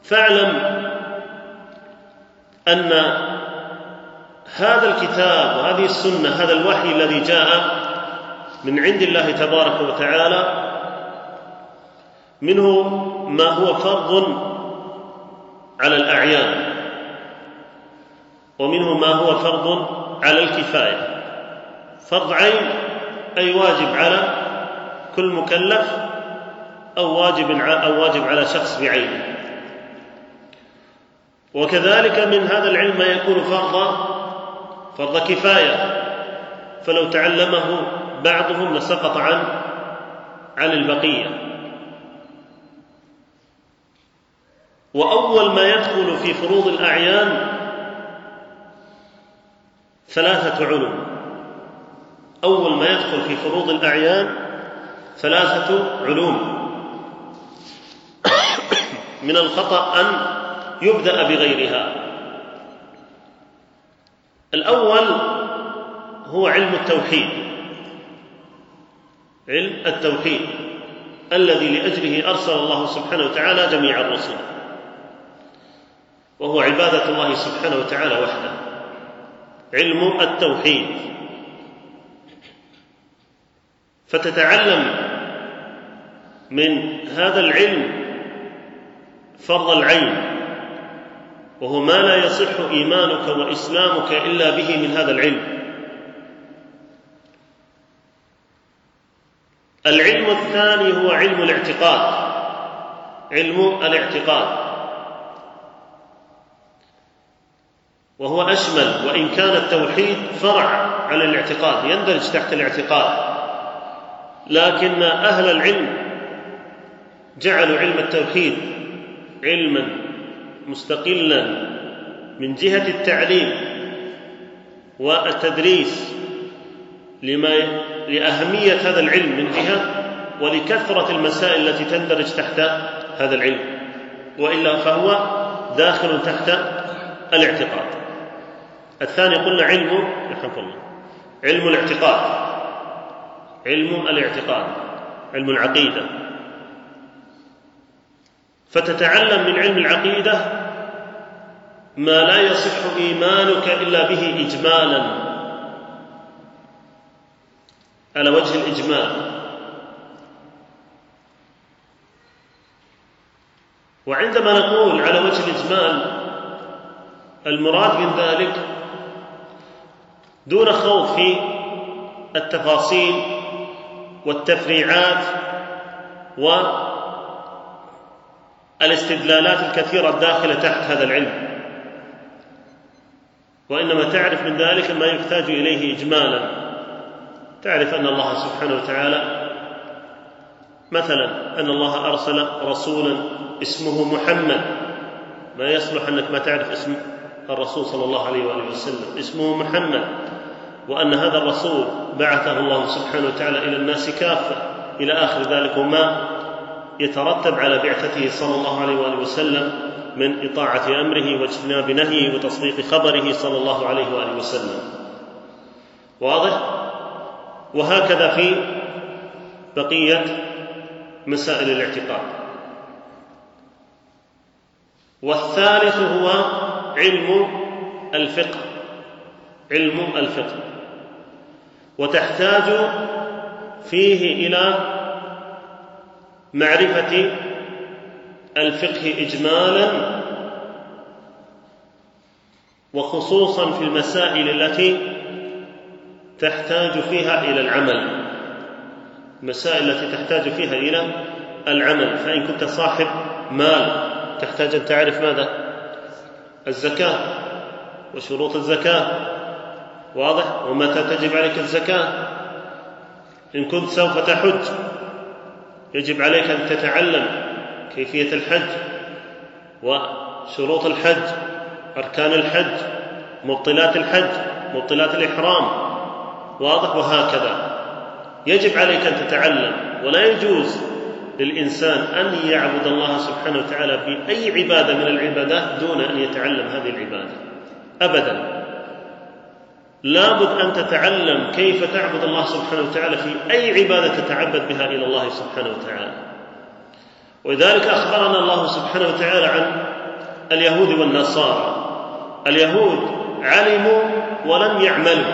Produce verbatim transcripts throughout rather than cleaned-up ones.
فاعلم أن هذا الكتاب وهذه السنة، هذا الوحي الذي جاء من عند الله تبارك وتعالى، منه ما هو فرض على الأعيان، ومنه ما هو فرض على الكفاية. فرض عين أي واجب على كل مكلف، أو واجب أو واجب على شخص بعينه. وكذلك من هذا العلم ما يكون فرض فرض كفاية، فلو تعلمه بعضهم لسقط عن عن البقية. وأول ما يدخل في فروض الأعيان ثلاثة علوم. أول ما يدخل في فروض الأعيان ثلاثة علوم. من الخطأ أن يبدأ بغيرها. الأول هو علم التوحيد، علم التوحيد الذي لأجله أرسل الله سبحانه وتعالى جميع الرسل، وهو عبادة الله سبحانه وتعالى وحده. علم التوحيد، فتتعلم من هذا العلم فرض العين، وهو ما لا يصح إيمانك وإسلامك إلا به من هذا العلم. العلم الثاني هو علم الاعتقاد، علم الاعتقاد، وهو أشمل، وإن كان التوحيد فرع على الاعتقاد، يندرج تحت الاعتقاد، لكن أهل العلم جعلوا علم التوحيد علما مستقلا من جهة التعليم والتدريس لما لأهمية هذا العلم من جهة، ولكثرة المسائل التي تندرج تحت هذا العلم، وإلا فهو داخل تحت الاعتقاد. الثاني قلنا علم رحمه الله علم الاعتقاد، علم الاعتقاد، علم العقيدة. فتتعلم من علم العقيدة ما لا يصح إيمانك إلا به إجمالا، على وجه الإجمال. وعندما نقول على وجه الإجمال، المراد من ذلك دون خوض في التفاصيل والتفريعات والاستدلالات الكثيرة الداخلة تحت هذا العلم، وإنما تعرف من ذلك ما يحتاج إليه إجمالا. تعرف أن الله سبحانه وتعالى مثلا أن الله أرسل رسولا اسمه محمد، ما يصلح أنك ما تعرف اسم الرسول صلى الله عليه وآله وسلم، اسمه محمد، وأن هذا الرسول بعثه الله سبحانه وتعالى إلى الناس كافة إلى آخر ذلك، وما يترتب على بعثته صلى الله عليه وآله وسلم من إطاعة أمره واجتناب نهيه وتصديق خبره صلى الله عليه وآله وسلم. واضح؟ وهكذا في بقية مسائل الاعتقاد. والثالث هو علم الفقه، علم الفقه، وتحتاج فيه إلى معرفة الفقه إجمالا، وخصوصا في المسائل التي تحتاج فيها إلى العمل، المسائل التي تحتاج فيها إلى العمل. فإن كنت صاحب مال تحتاج أن تعرف ماذا؟ الزكاة وشروط الزكاة، واضح؟ ومتى تجب عليك الزكاة. إن كنت سوف تحج يجب عليك أن تتعلم كيفية الحج وشروط الحج، أركان الحج، مبطلات الحج، مبطلات الإحرام، واضح؟ وهكذا يجب عليك أن تتعلم. ولا يجوز للإنسان أن يعبد الله سبحانه وتعالى بأي عبادة من العبادات دون أن يتعلم هذه العبادة أبدا. لابد أن تتعلم كيف تعبد الله سبحانه وتعالى في أي عبادة تتعبد بها إلى الله سبحانه وتعالى. ولذلك أخبرنا الله سبحانه وتعالى عن اليهود والنصارى. اليهود علموا ولم يعملوا.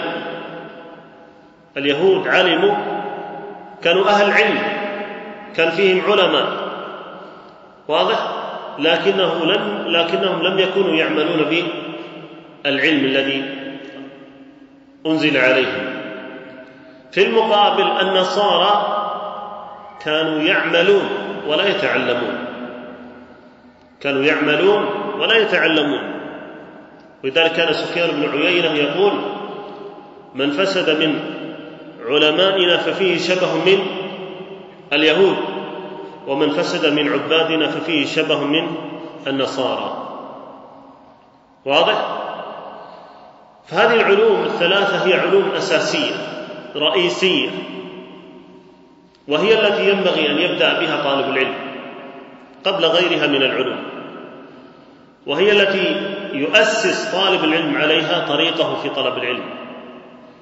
اليهود علموا، كانوا أهل علم، كان فيهم علماء، واضح؟ لكنه لم لكنهم لم يكونوا يعملون بالعلم الذي أنزل عليهم. في المقابل النصارى كانوا يعملون ولا يتعلمون، كانوا يعملون ولا يتعلمون. ولذلك كان سفيان بن عيينة يقول: من فسد من علمائنا ففيه شبه من اليهود، ومن فسد من عبادنا ففيه شبه من النصارى. واضح؟ فهذه العلوم الثلاثة هي علوم أساسية رئيسية، وهي التي ينبغي أن يبدأ بها طالب العلم قبل غيرها من العلوم، وهي التي يؤسس طالب العلم عليها طريقه في طلب العلم.